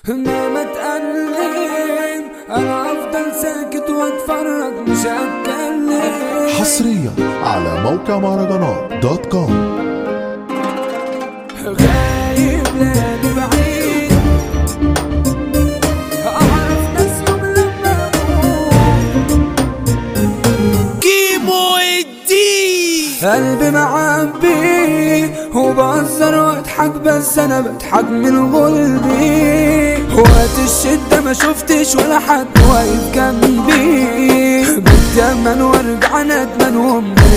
مهما تقلب انا افضل ساكت واتفرج مش هتكلم. حصريا على موقع مهرجانات دوت كوم. غايب لاني بعيد اعرف ناس يوم لما كيمو الدين قلبي معبي وبهزر واضحك بس انا بضحك من قلبي. وقت الشدة ما شفتش ولا حد واقف جنبي. بتأمن وارجع ندمان ومدني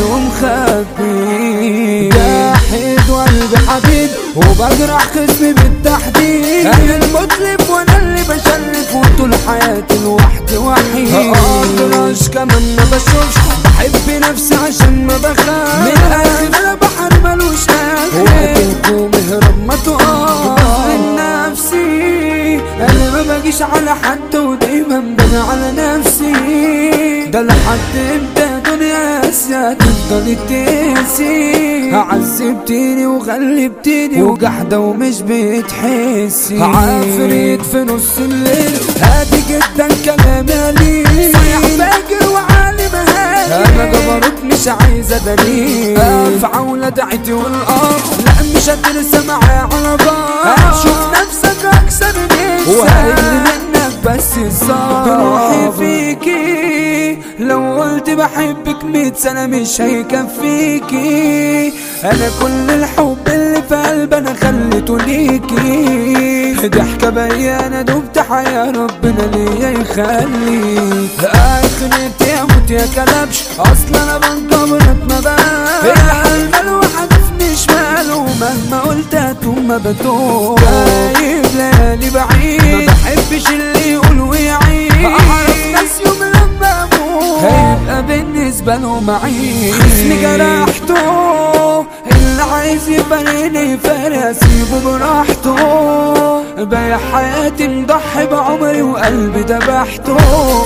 ومخبي. جاحد وقلبي حبيب وبجرح خصمي بالتحديد. انا المتلف وانا اللي بشرف وطول حياتي لوحدي وحيد. اقدرش كمان ما بشوفش بحب نفسي عشان ما بخاف. من الاخر انا بحر ملوش اخر. وقت الهجوم اهرب ما تقف من نفسي. انا ما باجيش على حد ودايما بنا على نفسي. ده لحد امتى دنيا قاسية تفضل تقاسي. عذبتيني وغلبتيني وجحدة ومش بتحسي. عفريت في نص الليل هادي جدا كلامي قليل. صيح فاجر وعالي مهالي. انا جبروت مش عايزة دليل. افعى ولدعتي والارض لا مش هترسى معايا على بعض. شوف نفسك اكثر نفسك وهرجلي منك بس الصعب. روحي فيكي لو قلت بحبك 100 سنة مش هيكفيكي. انا كل الحب اللي في قلبي انا خليته ليكي. ضحكة بيانة دبت حياة ربنا ليا يخليك. اخرتي اموت يا كلبش اصلا انا بنكبرك ما بقى. الحال الواحد في شمال ومهما قلت هتوم ما بتوم. غايب ليالي بعيد ما بحبش اللي يقول ويعيد. اعرف ناس يوم لما اموت هيبقى بالنسبة له معيد. خصمي جرحته اللي عايز يبريني فارق اسيبه براحته. بايع حياتي مضحي بعمري وقلبي دبحته.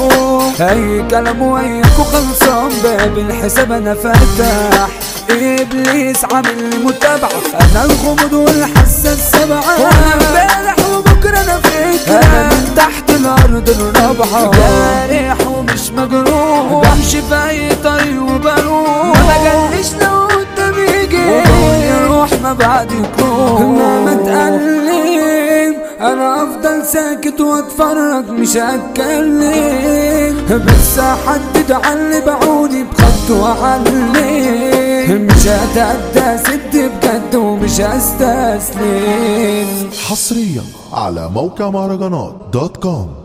اي كلام وياك وخلصان باب الحساب انا فتح. ابليس عامل لي متابعة انا الغموض والحاسة السبعة. وانا امبارح وبكرة انا فكرة. انا من تحت الارض الرابعة. جارح ومش مجروح بمشي في اي طريق وبروح. ما بجلش لو قدامي يجي يروح ما بعد يروح. مهما تقلب انا افضل ساكت واتفرج مش هتكلم. بس احدد علي بعوني بخط واعلم. مش هتعدى سد بجد ومش هستسلم. حصريا على موقع مهرجانات دوت كوم.